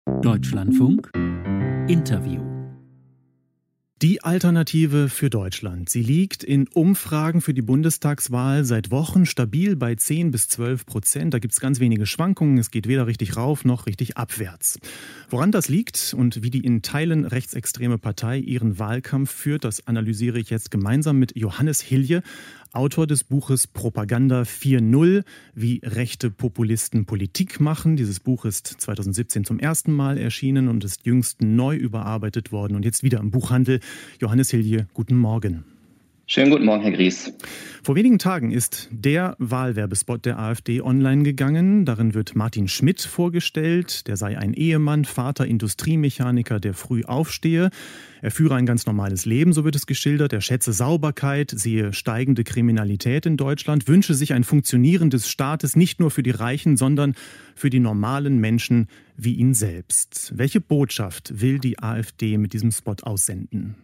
Deutschlandfunk Interview. Die Alternative für Deutschland. Sie liegt in Umfragen für die Bundestagswahl seit Wochen stabil bei 10-12%. Da gibt es ganz wenige Schwankungen. Es geht weder richtig rauf noch richtig abwärts. Woran das liegt und wie die in Teilen rechtsextreme Partei ihren Wahlkampf führt, das analysiere ich jetzt gemeinsam mit Johannes Hilje, Autor des Buches Propaganda 4.0, wie rechte Populisten Politik machen. Dieses Buch ist 2017 zum ersten Mal erschienen und ist jüngst neu überarbeitet worden und jetzt wieder im Buchhandel. Johannes Hilje, guten Morgen. Schönen guten Morgen, Herr Gries. Vor wenigen Tagen ist der Wahlwerbespot der AfD online gegangen. Darin wird Martin Schmidt vorgestellt. Der sei ein Ehemann, Vater, Industriemechaniker, der früh aufstehe. Er führe ein ganz normales Leben, so wird es geschildert. Er schätze Sauberkeit, sehe steigende Kriminalität in Deutschland, wünsche sich ein funktionierendes Staates, nicht nur für die Reichen, sondern für die normalen Menschen wie ihn selbst. Welche Botschaft will die AfD mit diesem Spot aussenden?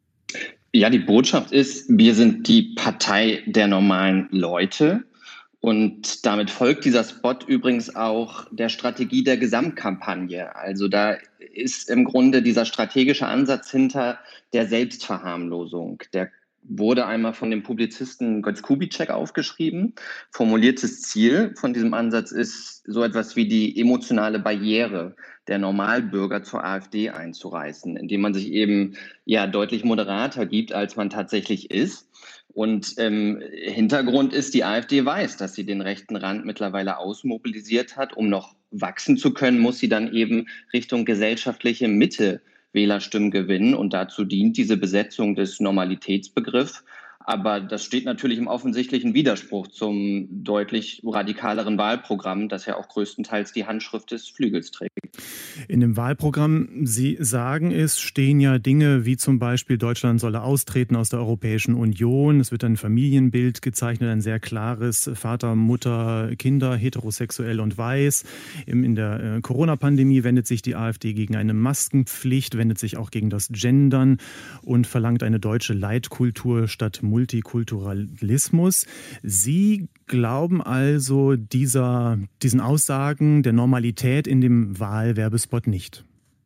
Ja, die Botschaft ist, wir sind die Partei der normalen Leute. Und damit folgt dieser Spot übrigens auch der Strategie der Gesamtkampagne. Also da ist im Grunde dieser strategische Ansatz hinter der Selbstverharmlosung. Der wurde einmal von dem Publizisten Götz Kubitschek aufgeschrieben. Formuliertes Ziel von diesem Ansatz ist so etwas wie die emotionale Barriere der Normalbürger zur AfD einzureißen, indem man sich eben deutlich moderater gibt, als man tatsächlich ist. Und Hintergrund ist, die AfD weiß, dass sie den rechten Rand mittlerweile ausmobilisiert hat. Um noch wachsen zu können, muss sie dann eben Richtung gesellschaftliche Mitte Wählerstimmen gewinnen. Und dazu dient diese Besetzung des Normalitätsbegriffs. Aber das steht natürlich im offensichtlichen Widerspruch zum deutlich radikaleren Wahlprogramm, das ja auch größtenteils die Handschrift des Flügels trägt. In dem Wahlprogramm, Sie sagen es, stehen ja Dinge wie zum Beispiel, Deutschland solle austreten aus der Europäischen Union. Es wird ein Familienbild gezeichnet, ein sehr klares: Vater, Mutter, Kinder, heterosexuell und weiß. In der Corona-Pandemie wendet sich die AfD gegen eine Maskenpflicht, wendet sich auch gegen das Gendern und verlangt eine deutsche Leitkultur statt Multikulturalismus. Sie glauben also diesen Aussagen der Normalität in dem Wahlwerbespot nicht?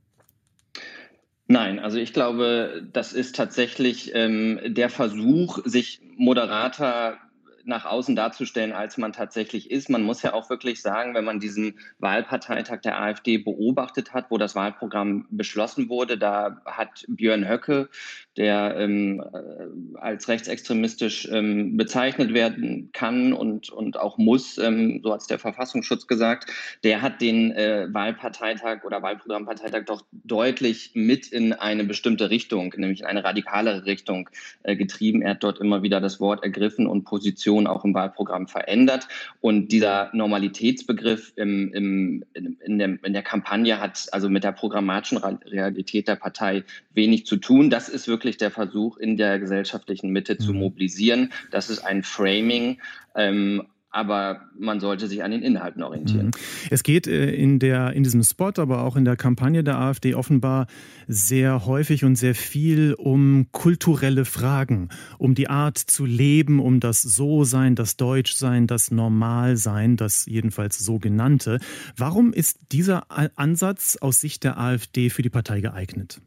Nein, also ich glaube, das ist tatsächlich der Versuch, sich moderater nach außen darzustellen, als man tatsächlich ist. Man muss ja auch wirklich sagen, wenn man diesen Wahlparteitag der AfD beobachtet hat, wo das Wahlprogramm beschlossen wurde, da hat Björn Höcke, der als rechtsextremistisch bezeichnet werden kann und auch muss, so hat es der Verfassungsschutz gesagt, der hat den Wahlparteitag oder Wahlprogrammparteitag doch deutlich mit in eine bestimmte Richtung, nämlich in eine radikalere Richtung getrieben. Er hat dort immer wieder das Wort ergriffen und Position auch im Wahlprogramm verändert. Und dieser Normalitätsbegriff in der Kampagne hat also mit der programmatischen Realität der Partei wenig zu tun. Das ist wirklich der Versuch, in der gesellschaftlichen Mitte zu mobilisieren. Das ist ein Framing, aber man sollte sich an den Inhalten orientieren. Es geht in diesem Spot, aber auch in der Kampagne der AfD offenbar sehr häufig und sehr viel um kulturelle Fragen, um die Art zu leben, um das So-Sein, das Deutschsein, das Normalsein, das jedenfalls sogenannte. Warum ist dieser Ansatz aus Sicht der AfD für die Partei geeignet?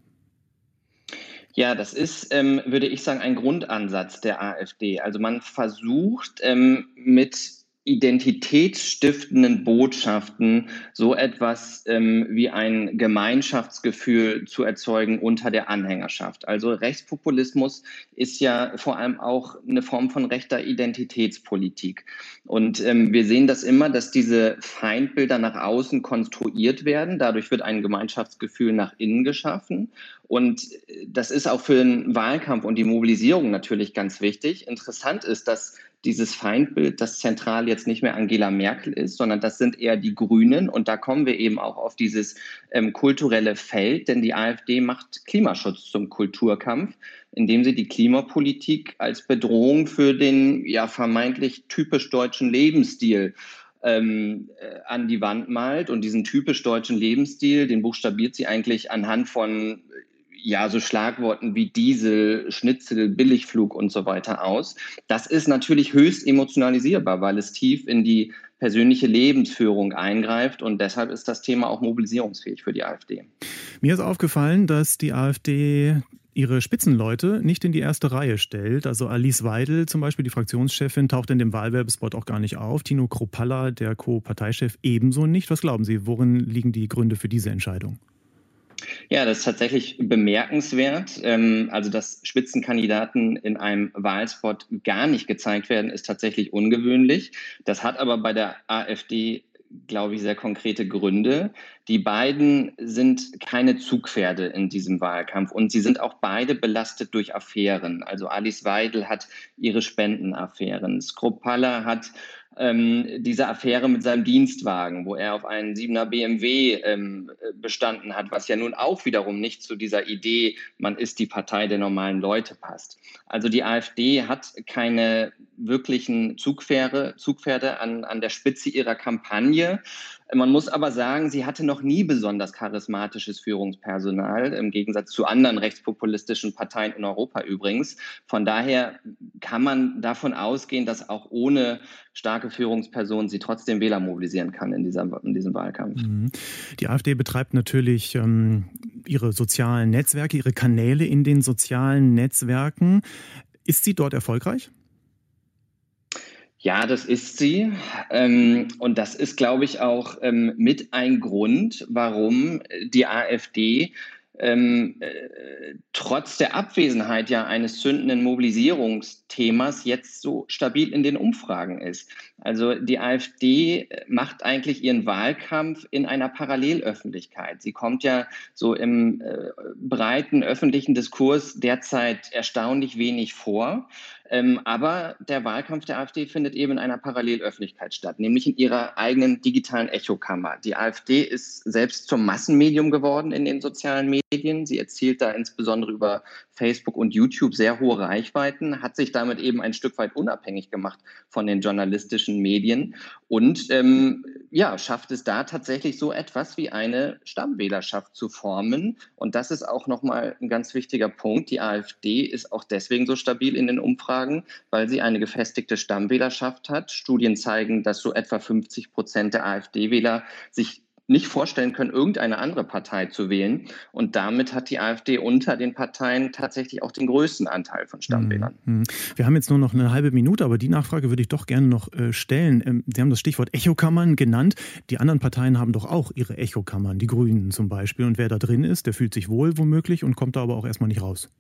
Ja, das ist, würde ich sagen, ein Grundansatz der AfD. Also man versucht mit identitätsstiftenden Botschaften so etwas wie ein Gemeinschaftsgefühl zu erzeugen unter der Anhängerschaft. Also Rechtspopulismus ist ja vor allem auch eine Form von rechter Identitätspolitik. Und wir sehen das immer, dass diese Feindbilder nach außen konstruiert werden. Dadurch wird ein Gemeinschaftsgefühl nach innen geschaffen. Und das ist auch für den Wahlkampf und die Mobilisierung natürlich ganz wichtig. Interessant ist, dass dieses Feindbild, das zentral jetzt nicht mehr Angela Merkel ist, sondern das sind eher die Grünen. Und da kommen wir eben auch auf dieses kulturelle Feld, denn die AfD macht Klimaschutz zum Kulturkampf, indem sie die Klimapolitik als Bedrohung für den vermeintlich typisch deutschen Lebensstil an die Wand malt. Und diesen typisch deutschen Lebensstil, den buchstabiert sie eigentlich anhand von so Schlagworten wie Diesel, Schnitzel, Billigflug und so weiter aus. Das ist natürlich höchst emotionalisierbar, weil es tief in die persönliche Lebensführung eingreift. Und deshalb ist das Thema auch mobilisierungsfähig für die AfD. Mir ist aufgefallen, dass die AfD ihre Spitzenleute nicht in die erste Reihe stellt. Also Alice Weidel zum Beispiel, die Fraktionschefin, taucht in dem Wahlwerbespot auch gar nicht auf. Tino Kruppalla, der Co-Parteichef, ebenso nicht. Was glauben Sie, worin liegen die Gründe für diese Entscheidung? Ja, das ist tatsächlich bemerkenswert. Also, dass Spitzenkandidaten in einem Wahlspot gar nicht gezeigt werden, ist tatsächlich ungewöhnlich. Das hat aber bei der AfD, glaube ich, sehr konkrete Gründe. Die beiden sind keine Zugpferde in diesem Wahlkampf und sie sind auch beide belastet durch Affären. Also Alice Weidel hat ihre Spendenaffären. Kruppalla hat diese Affäre mit seinem Dienstwagen, wo er auf einen 7er BMW bestanden hat, was ja nun auch wiederum nicht zu dieser Idee, man ist die Partei der normalen Leute passt. Also die AfD hat keine wirklichen Zugpferde an der Spitze ihrer Kampagne. Man muss aber sagen, sie hatte noch nie besonders charismatisches Führungspersonal, im Gegensatz zu anderen rechtspopulistischen Parteien in Europa übrigens. Von daher kann man davon ausgehen, dass auch ohne starke Führungspersonen sie trotzdem Wähler mobilisieren kann in diesem Wahlkampf. Die AfD betreibt natürlich ihre sozialen Netzwerke, ihre Kanäle in den sozialen Netzwerken. Ist sie dort erfolgreich? Ja, das ist sie. Und das ist, glaube ich, auch mit ein Grund, warum die AfD trotz der Abwesenheit ja eines zündenden Mobilisierungsthemas jetzt so stabil in den Umfragen ist. Also die AfD macht eigentlich ihren Wahlkampf in einer Parallelöffentlichkeit. Sie kommt ja so im breiten öffentlichen Diskurs derzeit erstaunlich wenig vor. Aber der Wahlkampf der AfD findet eben in einer Parallelöffentlichkeit statt, nämlich in ihrer eigenen digitalen Echokammer. Die AfD ist selbst zum Massenmedium geworden in den sozialen Medien. Sie erzielt da insbesondere über Facebook und YouTube sehr hohe Reichweiten, hat sich damit eben ein Stück weit unabhängig gemacht von den journalistischen Medien und schafft es da tatsächlich so etwas wie eine Stammwählerschaft zu formen. Und das ist auch nochmal ein ganz wichtiger Punkt. Die AfD ist auch deswegen so stabil in den Umfragen, weil sie eine gefestigte Stammwählerschaft hat. Studien zeigen, dass so etwa 50% der AfD-Wähler sich nicht vorstellen können, irgendeine andere Partei zu wählen. Und damit hat die AfD unter den Parteien tatsächlich auch den größten Anteil von Stammwählern. Wir haben jetzt nur noch eine halbe Minute, aber die Nachfrage würde ich doch gerne noch stellen. Sie haben das Stichwort Echokammern genannt. Die anderen Parteien haben doch auch ihre Echokammern, die Grünen zum Beispiel. Und wer da drin ist, der fühlt sich wohl womöglich und kommt da aber auch erstmal nicht raus.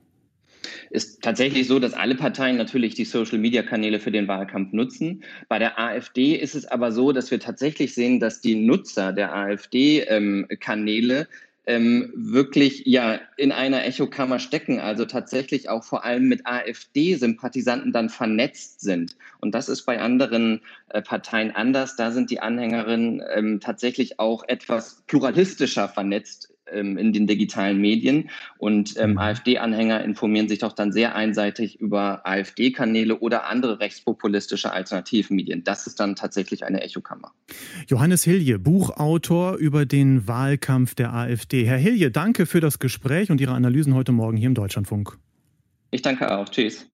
Ist tatsächlich so, dass alle Parteien natürlich die Social-Media-Kanäle für den Wahlkampf nutzen. Bei der AfD ist es aber so, dass wir tatsächlich sehen, dass die Nutzer der AfD-Kanäle wirklich in einer Echokammer stecken, also tatsächlich auch vor allem mit AfD-Sympathisanten dann vernetzt sind. Und das ist bei anderen Parteien anders. Da sind die Anhängerinnen tatsächlich auch etwas pluralistischer vernetzt in den digitalen Medien. Und AfD-Anhänger informieren sich doch dann sehr einseitig über AfD-Kanäle oder andere rechtspopulistische Alternativmedien. Das ist dann tatsächlich eine Echokammer. Johannes Hilje, Buchautor über den Wahlkampf der AfD. Herr Hilje, danke für das Gespräch und Ihre Analysen heute Morgen hier im Deutschlandfunk. Ich danke auch. Tschüss.